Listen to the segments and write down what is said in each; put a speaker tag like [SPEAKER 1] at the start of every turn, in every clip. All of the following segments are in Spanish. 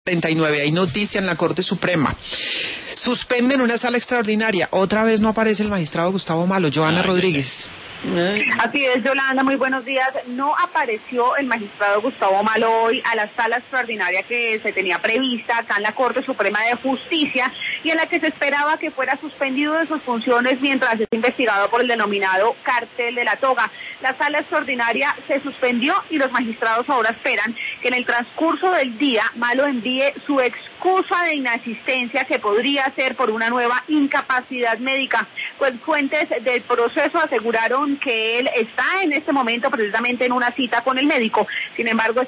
[SPEAKER 1] 39, hay noticia en la Corte Suprema. Suspenden una sala extraordinaria. Otra vez no aparece el magistrado Gustavo Malo. Joana Rodríguez.
[SPEAKER 2] Así es, Yolanda, muy buenos días. No apareció el magistrado Gustavo Malo hoy a la sala extraordinaria que se tenía prevista acá en la Corte Suprema de Justicia y en la que se esperaba que fuera suspendido de sus funciones mientras es investigado por el denominado Cártel de la Toga. La sala extraordinaria se suspendió y los magistrados ahora esperan que en el transcurso del día Malo envíe su excusa de inasistencia, que podría ser por una nueva incapacidad médica. Pues fuentes del proceso aseguraron que él está en este momento precisamente en una cita con el médico. Sin embargo,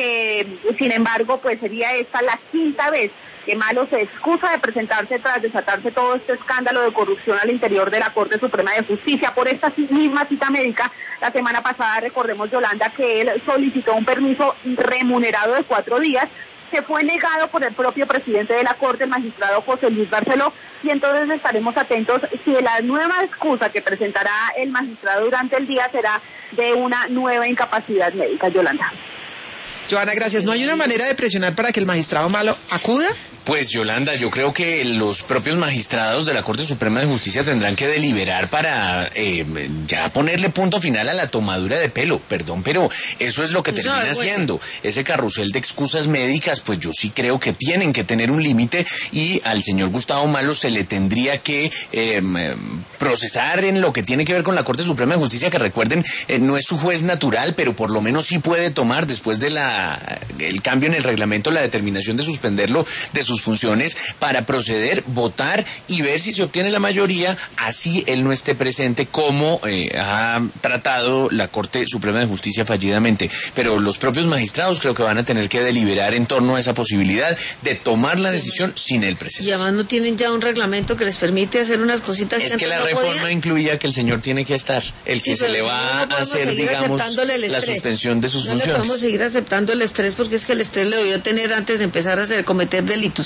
[SPEAKER 2] pues sería esta la quinta vez que Malo se excusa de presentarse tras desatarse todo este escándalo de corrupción al interior de la Corte Suprema de Justicia. Por esta misma cita médica, la semana pasada, recordemos, Yolanda, que él solicitó un permiso remunerado de 4 días, que fue negado por el propio presidente de la Corte, el magistrado José Luis Barceló, y entonces estaremos atentos si la nueva excusa que presentará el magistrado durante el día será de una nueva incapacidad médica, Yolanda.
[SPEAKER 1] Joana, gracias. ¿No hay una manera de presionar para que el magistrado Malo acuda?
[SPEAKER 3] Pues Yolanda, yo creo que los propios magistrados de la Corte Suprema de Justicia tendrán que deliberar para ya ponerle punto final a la tomadura de pelo, perdón, pero eso es lo que termina haciendo. Ese carrusel de excusas médicas, pues yo sí creo que tienen que tener un límite y al señor Gustavo Malo se le tendría que procesar en lo que tiene que ver con la Corte Suprema de Justicia, que recuerden, no es su juez natural, pero por lo menos sí puede tomar después de el cambio en el reglamento la determinación de suspenderlo de sus funciones para proceder, votar y ver si se obtiene la mayoría, así él no esté presente, como ha tratado la Corte Suprema de Justicia fallidamente. Pero los propios magistrados creo que van a tener que deliberar en torno a esa posibilidad de tomar la decisión sin él presente.
[SPEAKER 4] Y además no tienen ya un reglamento que les permite hacer unas cositas.
[SPEAKER 3] Es que la reforma incluía que el señor tiene que estar, el que se le va a hacer, digamos, la suspensión de sus funciones. No le podemos seguir aceptando el estrés, porque es que el estrés lo debió tener antes de empezar a cometer delitos.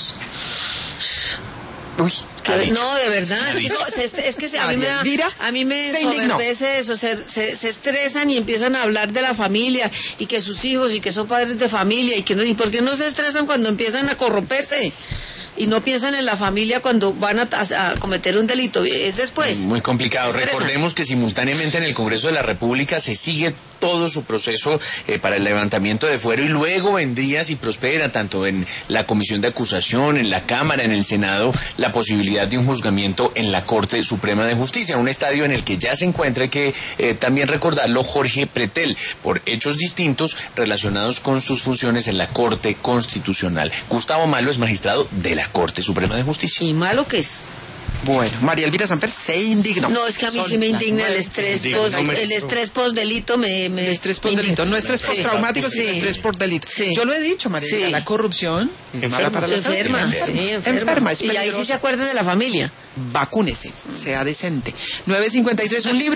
[SPEAKER 1] Uy,
[SPEAKER 4] no, de verdad, es que a mí me soberbece eso, se estresan y empiezan a hablar de la familia y que sus hijos y que son padres de familia y por qué no se estresan cuando empiezan a corromperse y no piensan en la familia cuando van a cometer un delito, es después.
[SPEAKER 3] Muy complicado. Recordemos que simultáneamente en el Congreso de la República se sigue todo su proceso para el levantamiento de fuero y luego vendría, si prospera, tanto en la Comisión de Acusación, en la Cámara, en el Senado, la posibilidad de un juzgamiento en la Corte Suprema de Justicia, un estadio en el que ya se encuentra, que también recordarlo, Jorge Pretel, por hechos distintos relacionados con sus funciones en la Corte Constitucional. Gustavo Malo es magistrado de la Corte Suprema de Justicia.
[SPEAKER 4] ¿Y malo qué es?
[SPEAKER 1] Bueno, María Elvira Samper se indignó.
[SPEAKER 4] No, es que a mí sí me indigna el estrés post delito. El
[SPEAKER 1] estrés post delito, no estrés postraumático, sino estrés por delito.
[SPEAKER 4] Sí.
[SPEAKER 1] Yo lo he dicho, María Elvira, la corrupción es mala para la salud.
[SPEAKER 4] Enferma. Y ahí sí se acuerdan de la familia.
[SPEAKER 1] Vacúnese, sea decente. 9:53, un libro.